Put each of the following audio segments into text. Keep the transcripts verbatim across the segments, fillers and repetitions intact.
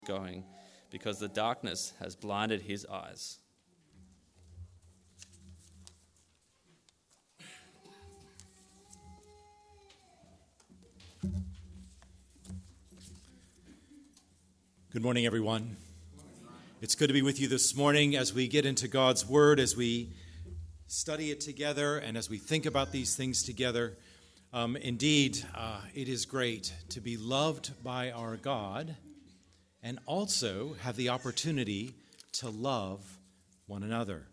going, because the darkness has blinded his eyes. Good morning, everyone. It's good to be with you this morning as we get into God's Word, as we study it together, and as we think about these things together. Um, indeed, uh, it is great to be loved by our God and also have the opportunity to love one another.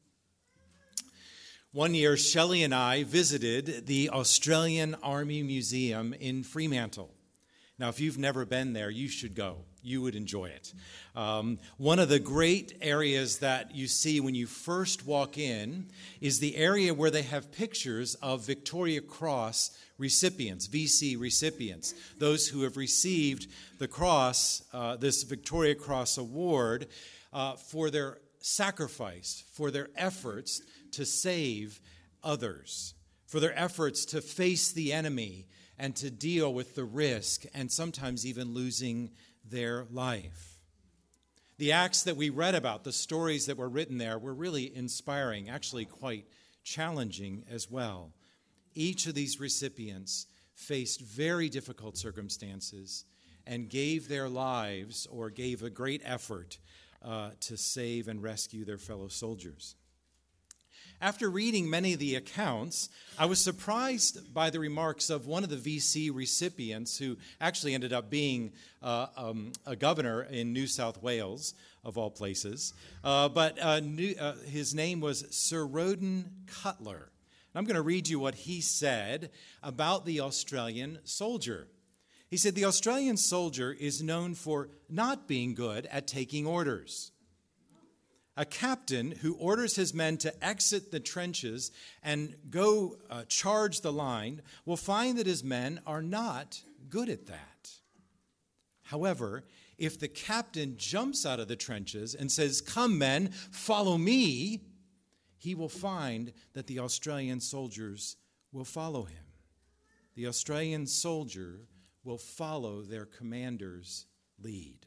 One year, Shelley and I visited the Australian Army Museum in Fremantle. Now, if you've never been there, you should go. You would enjoy it. Um, one of the great areas that you see when you first walk in is the area where they have pictures of Victoria Cross recipients, V C recipients, those who have received the cross, uh, this Victoria Cross award, uh, for their sacrifice, for their efforts to save others, for their efforts to face the enemy and to deal with the risk and sometimes even losing their life. The acts that we read about, the stories that were written there, were really inspiring, actually quite challenging as well. Each of these recipients faced very difficult circumstances and gave their lives or gave a great effort uh, to save and rescue their fellow soldiers. After reading many of the accounts, I was surprised by the remarks of one of the V C recipients who actually ended up being uh, um, a governor in New South Wales, of all places. Uh, but uh, new, uh, his name was Sir Roden Cutler. And I'm going to read you what he said about the Australian soldier. He said, "The Australian soldier is known for not being good at taking orders. A captain who orders his men to exit the trenches and go uh, charge the line will find that his men are not good at that. However, if the captain jumps out of the trenches and says, 'Come, men, follow me,' he will find that the Australian soldiers will follow him. The Australian soldier will follow their commander's lead."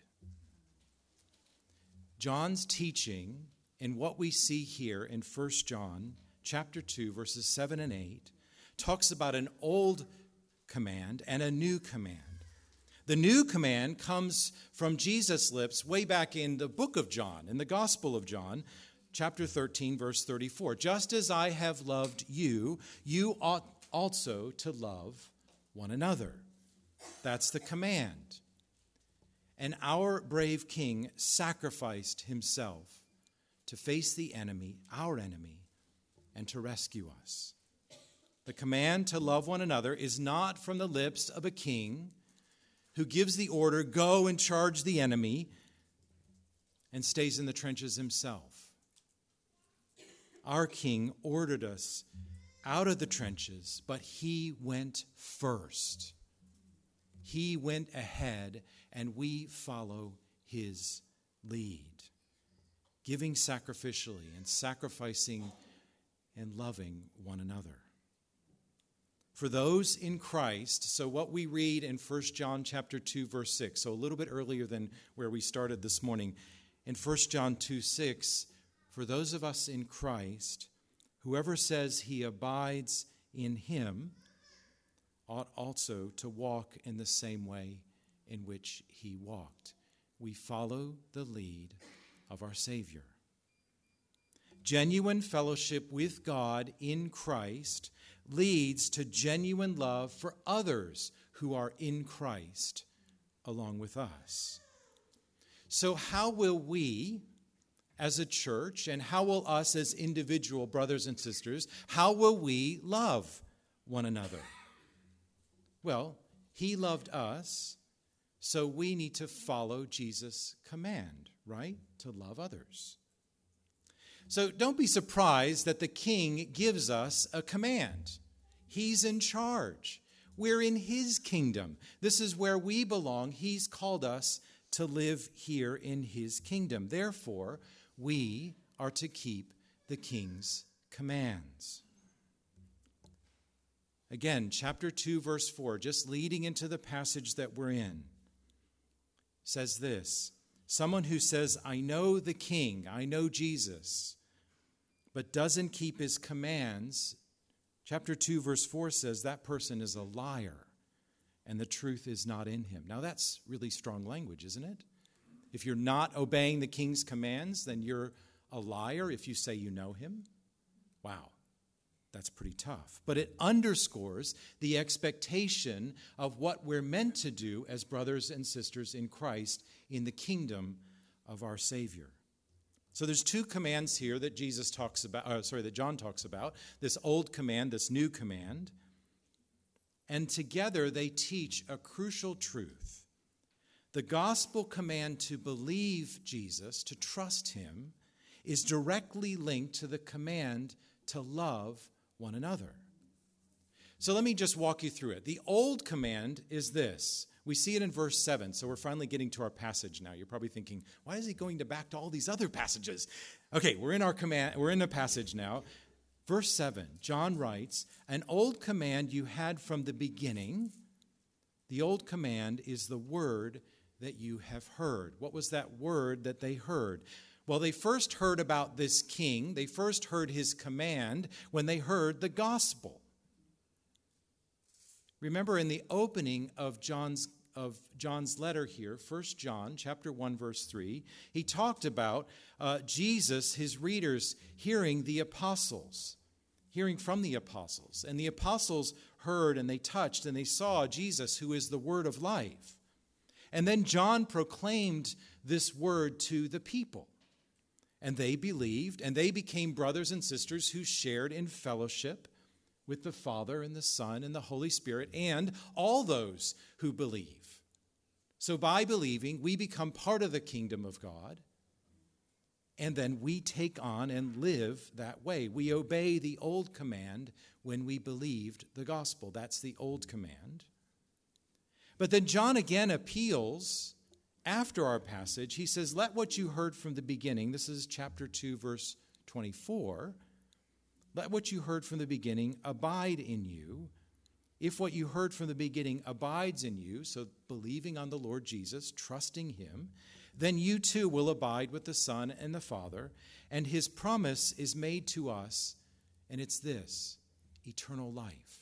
John's teaching and what we see here in First John chapter two, verses seven and eight, talks about an old command and a new command. The new command comes from Jesus' lips way back in the book of John, in the Gospel of John, chapter thirteen, verse thirty-four. "Just as I have loved you, you ought also to love one another." That's the command. And our brave king sacrificed himself to face the enemy, our enemy, and to rescue us. The command to love one another is not from the lips of a king who gives the order, "Go and charge the enemy," and stays in the trenches himself. Our king ordered us out of the trenches, but he went first. He went ahead, and we follow his lead, giving sacrificially and sacrificing and loving one another. For those in Christ, so what we read in First John chapter two, verse six, so a little bit earlier than where we started this morning, in First John two, six, for those of us in Christ, whoever says he abides in him ought also to walk in the same way in which he walked. We follow the lead of our Savior. Genuine fellowship with God in Christ leads to genuine love for others who are in Christ along with us. So how will we as a church, and how will us as individual brothers and sisters, how will we love one another? Well, he loved us, so we need to follow Jesus' command, right? To love others. So don't be surprised that the king gives us a command. He's in charge. We're in his kingdom. This is where we belong. He's called us to live here in his kingdom. Therefore, we are to keep the king's commands. Again, chapter two, verse four, just leading into the passage that we're in, says this: Someone who says, I know the King, I know Jesus, but doesn't keep his commands, chapter two, verse four says that person is a liar and the truth is not in him. Now that's really strong language, isn't it? If you're not obeying the King's commands, then you're a liar if you say you know him. Wow, that's pretty tough. But it underscores the expectation of what we're meant to do as brothers and sisters in Christ in the kingdom of our Savior. So there's two commands here that Jesus talks about, uh, sorry, that John talks about, this old command, this new command. And together they teach a crucial truth. The gospel command to believe Jesus, to trust him, is directly linked to the command to love one another. So let me just walk you through it. The old command is this. We see it in verse seven, so we're finally getting to our passage now. You're probably thinking, why is he going to back to all these other passages? Okay, we're in our command, we're in the passage now. Verse seven, John writes, an old command you had from the beginning. The old command is the word that you have heard. What was that word that they heard? Well, they first heard about this king. They first heard his command when they heard the gospel. Remember in the opening of John's of John's letter here, First John chapter one, verse three, he talked about uh, Jesus, his readers, hearing the apostles, hearing from the apostles. And the apostles heard and they touched and they saw Jesus, who is the word of life. And then John proclaimed this word to the people. And they believed, and they became brothers and sisters who shared in fellowship with the Father and the Son and the Holy Spirit and all those who believe. So by believing, we become part of the kingdom of God, and then we take on and live that way. We obey the old command when we believed the gospel. That's the old command. But then John again appeals after our passage. He says, let what you heard from the beginning, this is chapter two, verse twenty-four, let what you heard from the beginning abide in you. If what you heard from the beginning abides in you, so believing on the Lord Jesus, trusting him, then you too will abide with the Son and the Father, and his promise is made to us, and it's this, eternal life.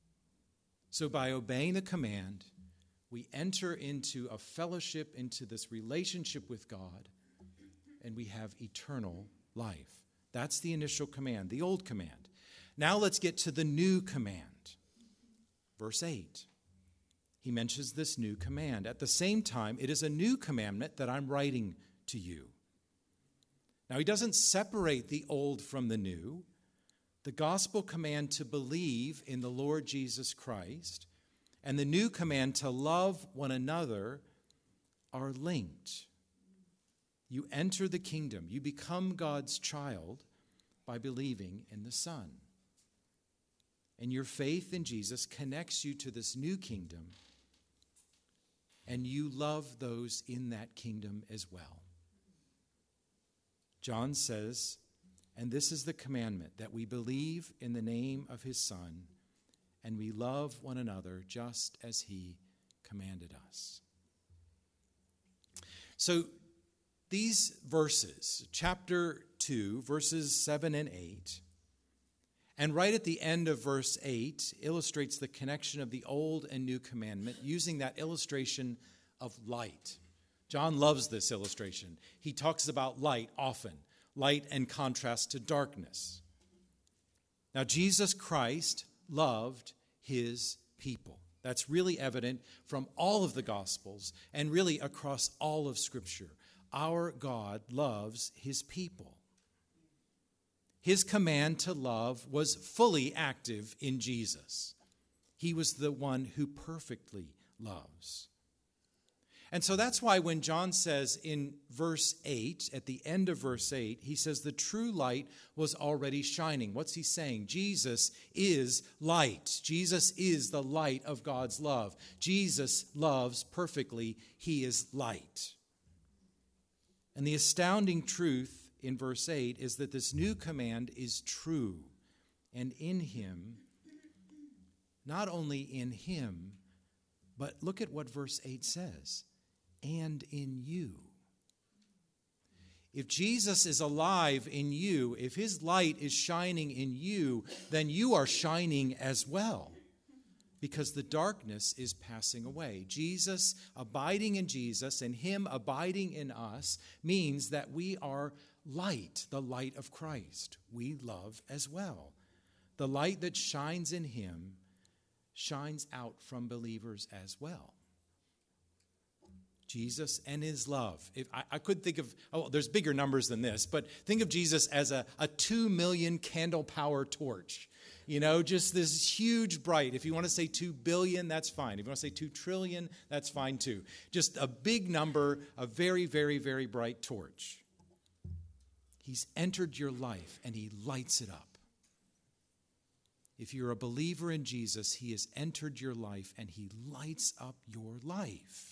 So by obeying the command, we enter into a fellowship, into this relationship with God, and we have eternal life. That's the initial command, the old command. Now let's get to the new command. Verse eight. He mentions this new command. At the same time, it is a new commandment that I'm writing to you. Now, he doesn't separate the old from the new. The gospel command to believe in the Lord Jesus Christ and the new command to love one another are linked. You enter the kingdom. You become God's child by believing in the Son. And your faith in Jesus connects you to this new kingdom, and you love those in that kingdom as well. John says, and this is the commandment, that we believe in the name of his Son, and we love one another just as he commanded us. So these verses, chapter two, verses seven and eight, and right at the end of verse eight, illustrates the connection of the old and new commandment using that illustration of light. John loves this illustration. He talks about light often, light in contrast to darkness. Now, Jesus Christ loved his people. That's really evident from all of the Gospels and really across all of Scripture. Our God loves his people. His command to love was fully active in Jesus. He was the one who perfectly loves. And so that's why when John says in verse eight, at the end of verse eight, he says the true light was already shining. What's he saying? Jesus is light. Jesus is the light of God's love. Jesus loves perfectly. He is light. And the astounding truth in verse eight is that this new command is true. And in him, not only in him, but look at what verse eight says, and in you. If Jesus is alive in you, if his light is shining in you, then you are shining as well, because the darkness is passing away. Jesus, abiding in Jesus and him abiding in us, means that we are light, the light of Christ. We love as well. The light that shines in him shines out from believers as well. Jesus and his love. If I, I could think of, oh, there's bigger numbers than this, but think of Jesus as a, a two million candle power torch. You know, just this huge bright. If you want to say two billion, that's fine. If you want to say two trillion, that's fine too. Just a big number, a very, very, very bright torch. He's entered your life and he lights it up. If you're a believer in Jesus, he has entered your life and he lights up your life.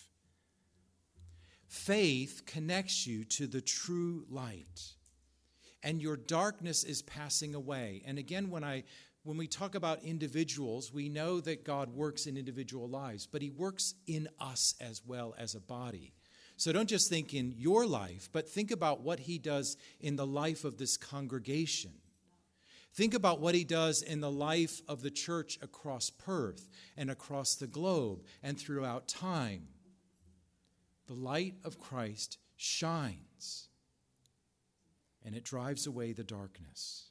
Faith connects you to the true light, and your darkness is passing away. And again, when I when we talk about individuals, we know that God works in individual lives, but he works in us as well as a body. So don't just think in your life, but think about what he does in the life of this congregation. Think about what he does in the life of the church across Perth and across the globe and throughout time. The light of Christ shines, and it drives away the darkness.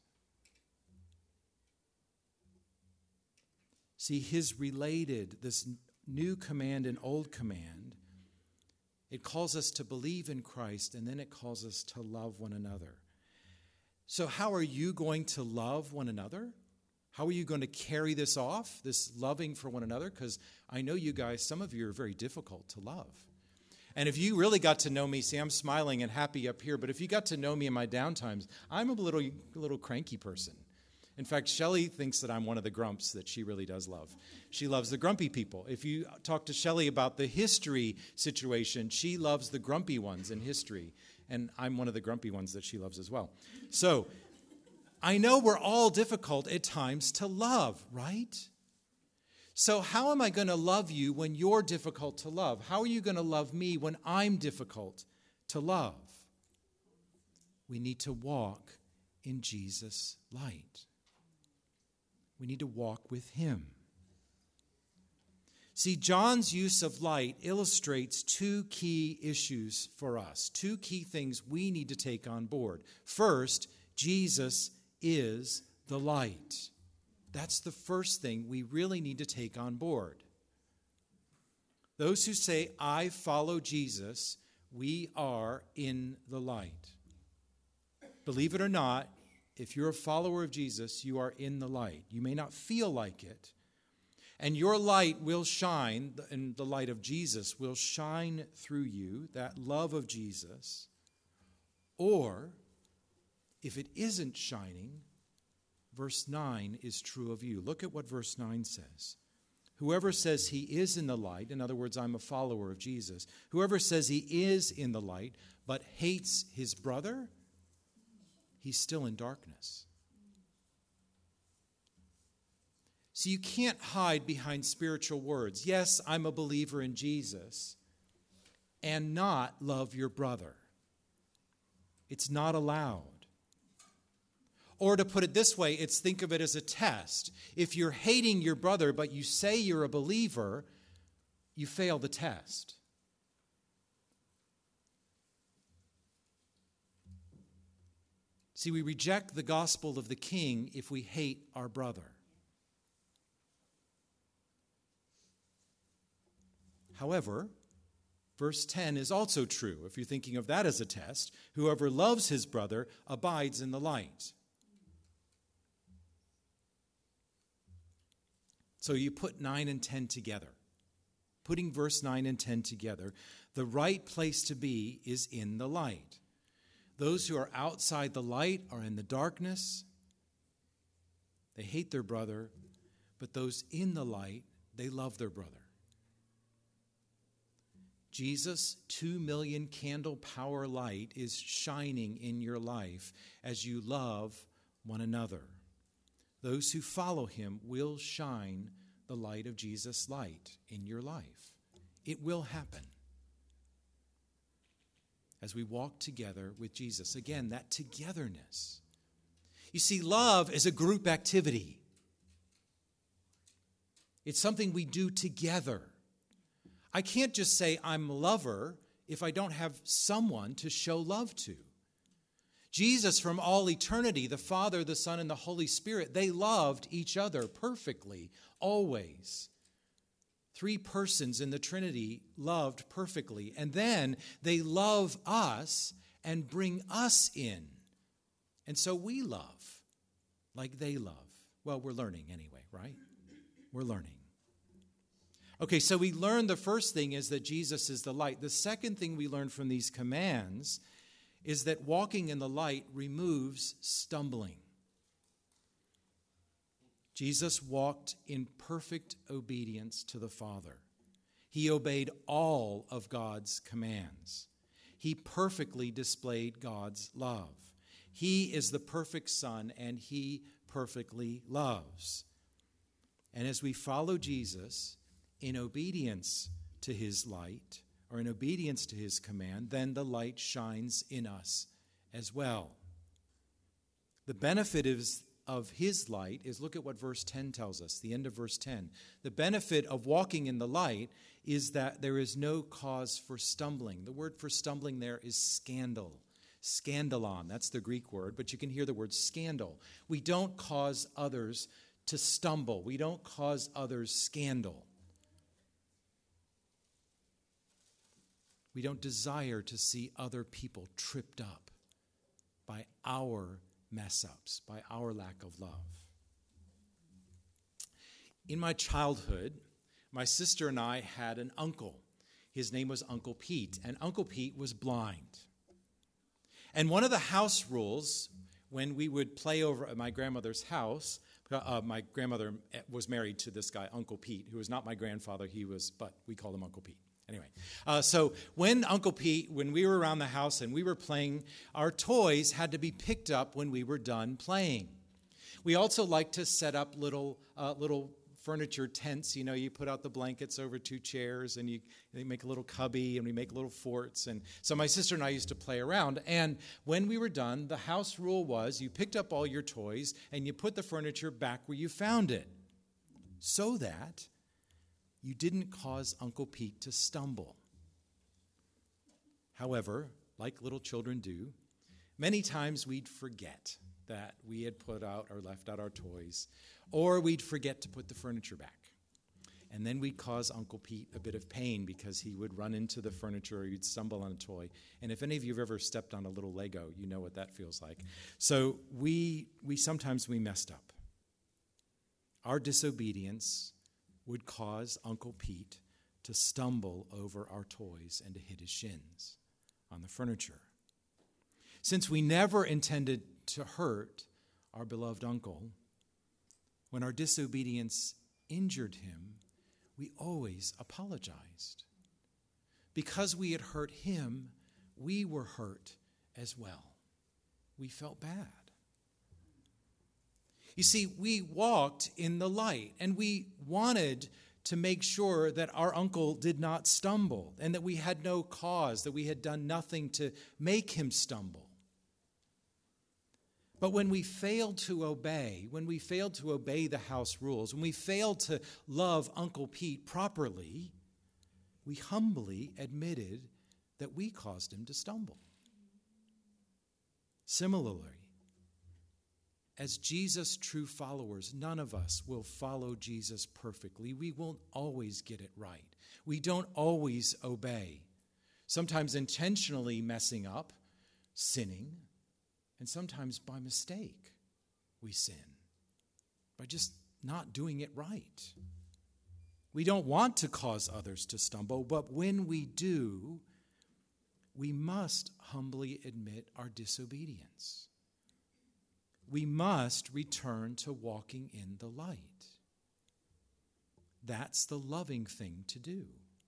See, his related, this new command and old command, it calls us to believe in Christ, and then it calls us to love one another. So how are you going to love one another? How are you going to carry this off, this loving for one another? Because I know you guys, some of you are very difficult to love. And if you really got to know me, see, I'm smiling and happy up here, but if you got to know me in my downtimes, I'm a little, a little cranky person. In fact, Shelley thinks that I'm one of the grumps that she really does love. She loves the grumpy people. If you talk to Shelley about the history situation, she loves the grumpy ones in history. And I'm one of the grumpy ones that she loves as well. So I know we're all difficult at times to love, right? So how am I going to love you when you're difficult to love? How are you going to love me when I'm difficult to love? We need to walk in Jesus' light. We need to walk with him. See, John's use of light illustrates two key issues for us, two key things we need to take on board. First, Jesus is the light. That's the first thing we really need to take on board. Those who say, I follow Jesus, we are in the light. Believe it or not, if you're a follower of Jesus, you are in the light. You may not feel like it. And your light will shine, and the light of Jesus will shine through you, that love of Jesus. Or, if it isn't shining, verse nine is true of you. Look at what verse nine says. Whoever says he is in the light, in other words, I'm a follower of Jesus. Whoever says he is in the light, but hates his brother, he's still in darkness. So you can't hide behind spiritual words. Yes, I'm a believer in Jesus, and not love your brother. It's not allowed. Or to put it this way, it's think of it as a test. If you're hating your brother, but you say you're a believer, you fail the test. See, we reject the gospel of the King if we hate our brother. However, verse ten is also true. If you're thinking of that as a test, whoever loves his brother abides in the light. So you put nine and ten together. Putting verse nine and ten together, the right place to be is in the light. Those who are outside the light are in the darkness. They hate their brother, but those in the light, they love their brother. Jesus' two million candle power light is shining in your life as you love one another. Those who follow him will shine the light of Jesus' light in your life. It will happen. as we walk together with Jesus. Again, that togetherness. You see, love is a group activity. It's something we do together. I can't just say I'm a lover if I don't have someone to show love to. Jesus, from all eternity, the Father, the Son, and the Holy Spirit, they loved each other perfectly, always. Three persons in the Trinity loved perfectly. And then they love us and bring us in. And so we love like they love. Well, we're learning anyway, right? We're learning. Okay, so we learned the first thing is that Jesus is the light. The second thing we learned from these commands is that walking in the light removes stumbling. Jesus walked in perfect obedience to the Father. He obeyed all of God's commands. He perfectly displayed God's love. He is the perfect Son, and he perfectly loves. And as we follow Jesus in obedience to his light, or in obedience to his command, then the light shines in us as well. The benefit is, of his light is, look at what verse ten tells us, the end of verse ten. The benefit of walking in the light is that there is no cause for stumbling. The word for stumbling there is scandal. Scandalon, that's the Greek word, but you can hear the word scandal. We don't cause others to stumble. We don't cause others scandal. We don't desire to see other people tripped up by our mess-ups, by our lack of love. In my childhood, my sister and I had an uncle. His name was Uncle Pete, and Uncle Pete was blind. And one of the house rules, when we would play over at my grandmother's house, uh, my grandmother was married to this guy, Uncle Pete, who was not my grandfather, he was, but we called him Uncle Pete. Anyway, uh, so when Uncle Pete, when we were around the house and we were playing, our toys had to be picked up when we were done playing. We also like to set up little uh, little furniture tents. You know, you put out the blankets over two chairs and you, you make a little cubby and we make little forts. And so my sister and I used to play around. And when we were done, the house rule was you picked up all your toys and you put the furniture back where you found it so that you didn't cause Uncle Pete to stumble. However, like little children do, many times we'd forget that we had put out or left out our toys, or we'd forget to put the furniture back. And then we'd cause Uncle Pete a bit of pain because he would run into the furniture or you'd stumble on a toy. And if any of you have ever stepped on a little Lego, you know what that feels like. So we we sometimes we messed up. Our disobedience would cause Uncle Pete to stumble over our toys and to hit his shins on the furniture. Since we never intended to hurt our beloved uncle, when our disobedience injured him, we always apologized. Because we had hurt him, we were hurt as well. We felt bad. You see, we walked in the light, and we wanted to make sure that our uncle did not stumble, and that we had no cause, that we had done nothing to make him stumble. But when we failed to obey, when we failed to obey the house rules, when we failed to love Uncle Pete properly, we humbly admitted that we caused him to stumble. Similarly, as Jesus' true followers, none of us will follow Jesus perfectly. We won't always get it right. We don't always obey. Sometimes intentionally messing up, sinning, and sometimes by mistake we sin, by just not doing it right. We don't want to cause others to stumble, but when we do, we must humbly admit our disobedience. We must return to walking in the light. That's the loving thing to do.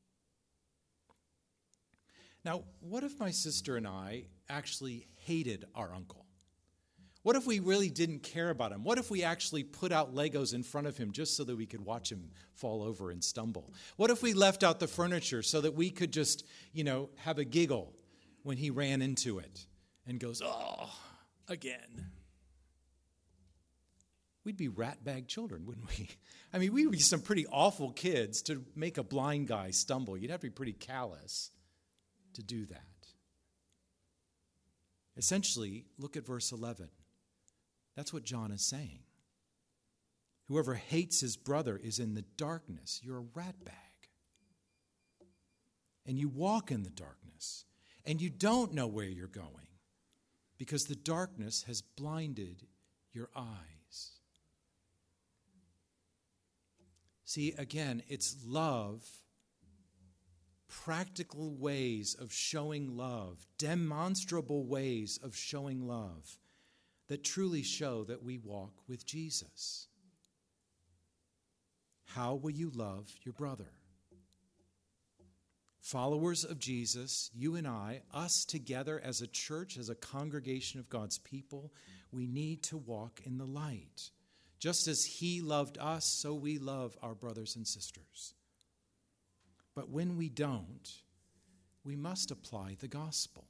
Now, what if my sister and I actually hated our uncle? What if we really didn't care about him? What if we actually put out Legos in front of him just so that we could watch him fall over and stumble? What if we left out the furniture so that we could just, you know, have a giggle when he ran into it and goes, oh, again. We'd be rat-bag children, wouldn't we? I mean, we would be some pretty awful kids to make a blind guy stumble. You'd have to be pretty callous to do that. Essentially, look at verse eleven. That's what John is saying. Whoever hates his brother is in the darkness. You're a rat bag. And you walk in the darkness. And you don't know where you're going because the darkness has blinded your eyes. See, again, it's love, practical ways of showing love, demonstrable ways of showing love that truly show that we walk with Jesus. How will you love your brother? Followers of Jesus, you and I, us together as a church, as a congregation of God's people, we need to walk in the light. Just as he loved us, so we love our brothers and sisters. But when we don't, we must apply the gospel.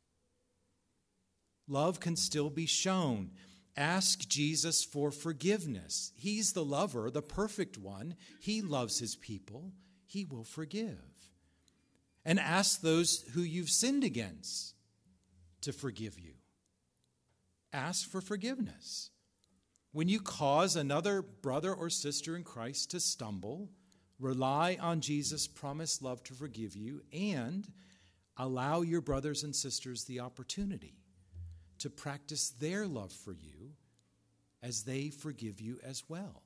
Love can still be shown. Ask Jesus for forgiveness. He's the lover, the perfect one. He loves his people. He will forgive. And ask those who you've sinned against to forgive you. Ask for forgiveness. When you cause another brother or sister in Christ to stumble, rely on Jesus' promised love to forgive you and allow your brothers and sisters the opportunity to practice their love for you as they forgive you as well.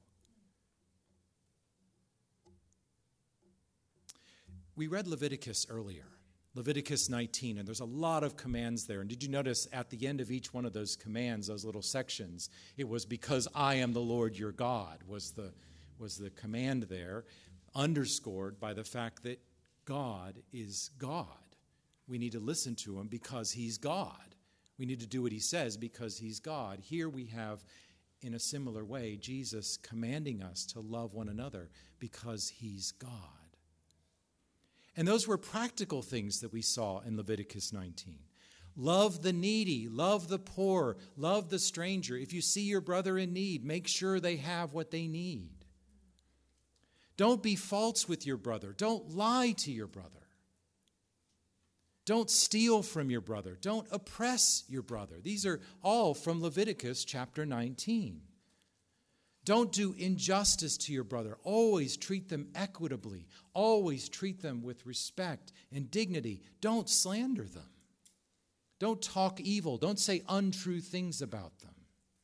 We read Leviticus earlier, Leviticus nineteen, and there's a lot of commands there. And did you notice at the end of each one of those commands, those little sections, it was because I am the Lord your God was the, was the command there, underscored by the fact that God is God. We need to listen to him because he's God. We need to do what he says because he's God. Here we have, in a similar way, Jesus commanding us to love one another because he's God. And those were practical things that we saw in Leviticus nineteen. Love the needy, love the poor, love the stranger. If you see your brother in need, make sure they have what they need. Don't be false with your brother. Don't lie to your brother. Don't steal from your brother. Don't oppress your brother. These are all from Leviticus chapter nineteen. Don't do injustice to your brother. Always treat them equitably. Always treat them with respect and dignity. Don't slander them. Don't talk evil. Don't say untrue things about them.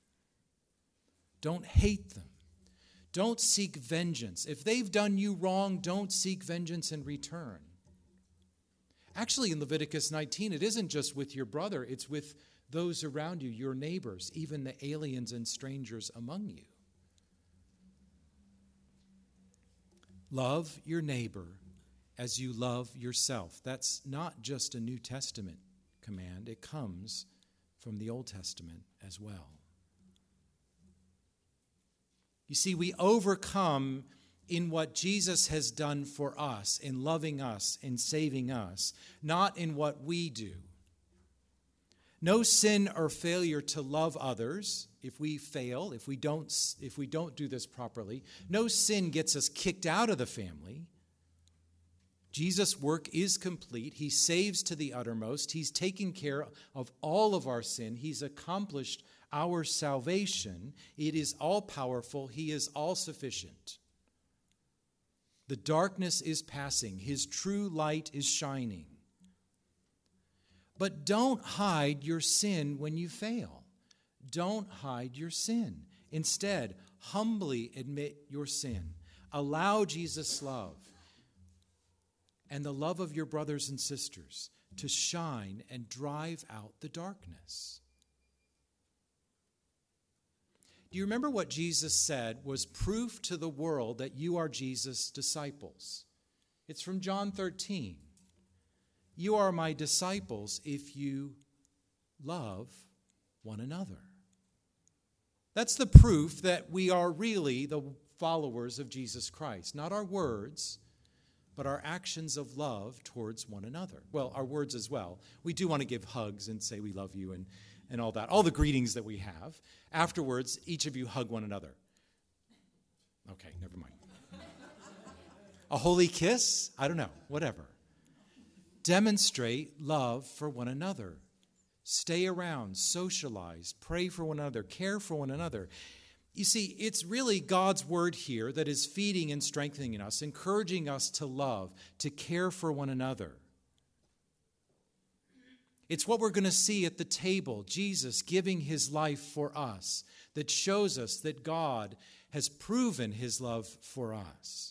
Don't hate them. Don't seek vengeance. If they've done you wrong, don't seek vengeance in return. Actually, in Leviticus nineteen, it isn't just with your brother. It's with those around you, your neighbors, even the aliens and strangers among you. Love your neighbor as you love yourself. That's not just a New Testament command. It comes from the Old Testament as well. You see, we overcome in what Jesus has done for us, in loving us, in saving us, not in what we do. No sin or failure to love others, if we fail, if we don't, if we don't do this properly, no sin gets us kicked out of the family. Jesus' work is complete. He saves to the uttermost. He's taken care of all of our sin. He's accomplished our salvation. It is all powerful. He is all sufficient. The darkness is passing. His true light is shining. But don't hide your sin when you fail. Don't hide your sin. Instead, humbly admit your sin. Allow Jesus' love and the love of your brothers and sisters to shine and drive out the darkness. Do you remember what Jesus said was proof to the world that you are Jesus' disciples? It's from John thirteen. You are my disciples if you love one another. That's the proof that we are really the followers of Jesus Christ. Not our words, but our actions of love towards one another. Well, our words as well. We do want to give hugs and say we love you and, and all that, all the greetings that we have. Afterwards, each of you hug one another. Okay, never mind. A holy kiss? I don't know, whatever. Demonstrate love for one another. Stay around, socialize, pray for one another, care for one another. You see, it's really God's word here that is feeding and strengthening us, encouraging us to love, to care for one another. It's what we're going to see at the table, Jesus giving his life for us, that shows us that God has proven his love for us.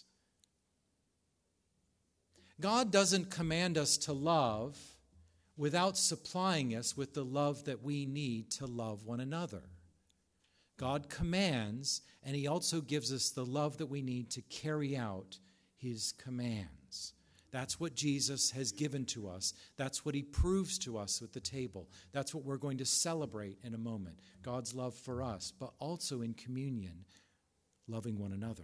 God doesn't command us to love without supplying us with the love that we need to love one another. God commands, and he also gives us the love that we need to carry out his commands. That's what Jesus has given to us. That's what he proves to us at the table. That's what we're going to celebrate in a moment. God's love for us, but also in communion, loving one another.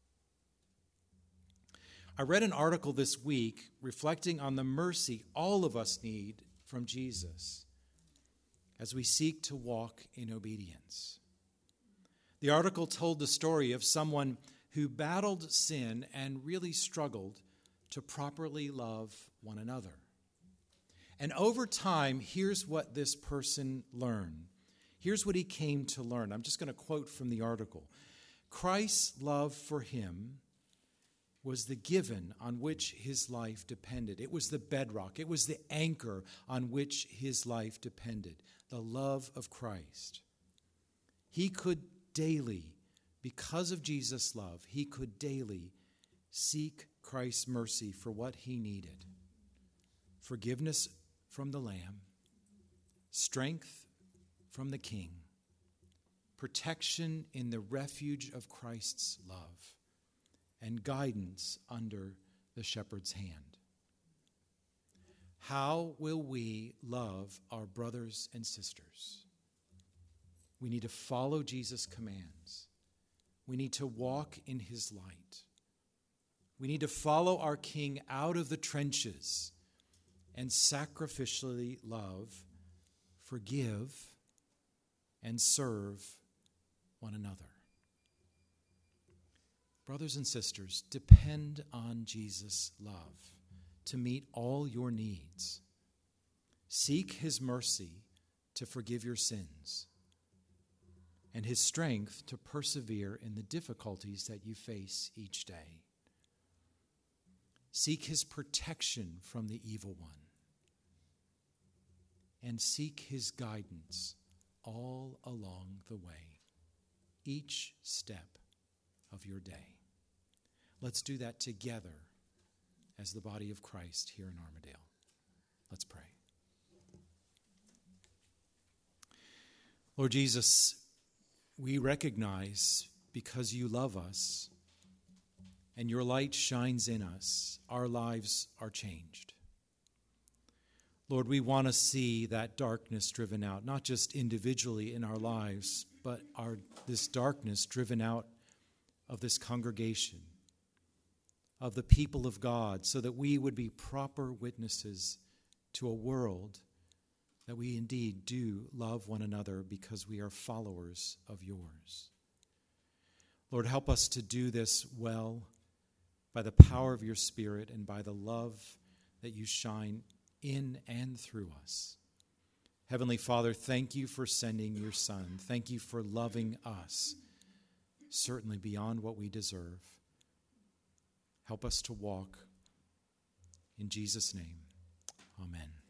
I read an article this week reflecting on the mercy all of us need from Jesus as we seek to walk in obedience. The article told the story of someone who battled sin and really struggled to properly love one another. And over time, here's what this person learned. Here's what he came to learn. I'm just going to quote from the article. Christ's love for him was the given on which his life depended. It was the bedrock. It was the anchor on which his life depended. The love of Christ. He could daily, because of Jesus' love, he could daily seek Christ's mercy for what he needed. Forgiveness from the Lamb, strength from the King, protection in the refuge of Christ's love, and guidance under the shepherd's hand. How will we love our brothers and sisters? We need to follow Jesus' commands. We need to walk in his light. We need to follow our King out of the trenches and sacrificially love, forgive, and serve one another. Brothers and sisters, depend on Jesus' love to meet all your needs. Seek his mercy to forgive your sins and his strength to persevere in the difficulties that you face each day. Seek his protection from the evil one and seek his guidance all along the way, each step of your day. Let's do that together as the body of Christ here in Armadale. Let's pray. Lord Jesus, we recognize because you love us and your light shines in us, our lives are changed. Lord, we want to see that darkness driven out, not just individually in our lives, but our this darkness driven out of this congregation, of the people of God, so that we would be proper witnesses to a world that we indeed do love one another because we are followers of yours. Lord, help us to do this well by the power of your Spirit and by the love that you shine in and through us. Heavenly Father, thank you for sending your Son. Thank you for loving us, certainly beyond what we deserve. Help us to walk in Jesus' name. Amen.